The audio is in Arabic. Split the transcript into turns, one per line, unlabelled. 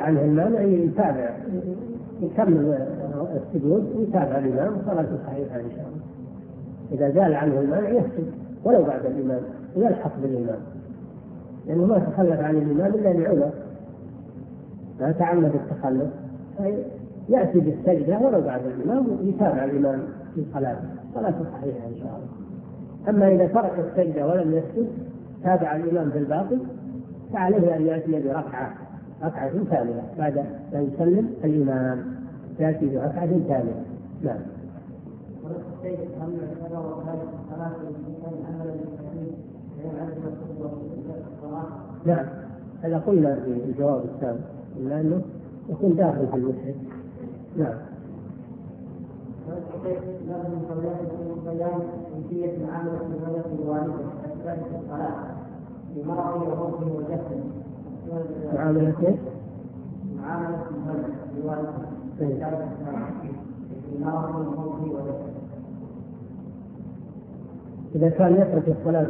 عنه المانع يتابع، يكمل السجود ويتابع الإمام صلاته صحيحة إن شاء الله. إذا زال عنه المانع يسجد ولو بعد الإمام ويلحق بالإمام، لأنه ما تخلف عن الإمام إلا لعذر، ما تعمد التخلف، يأتي بالسجدة ولو بعد الإمام ويتابع الإمام في صلاته صحيحة إن شاء الله. أما إذا ترك السجدة ولم يسجد تابع الإمام بالباطل فعليه أن يأتي بركعة ثانية بعد أن يسلم الإمام، يأتي بركعة ثانية. نعم. نعم، هذا قلنا في الجواب السابق إلا أنه يكون داخل في المسجد. نعم.
بيان كيفية معاملة الولد الوالد أثناء الصلاة بمرض وموته وجهله.
معاملة الولد
الوالد أثناء الصلاة بمرض وموته وجهله.
إذا كان يترك الصلاة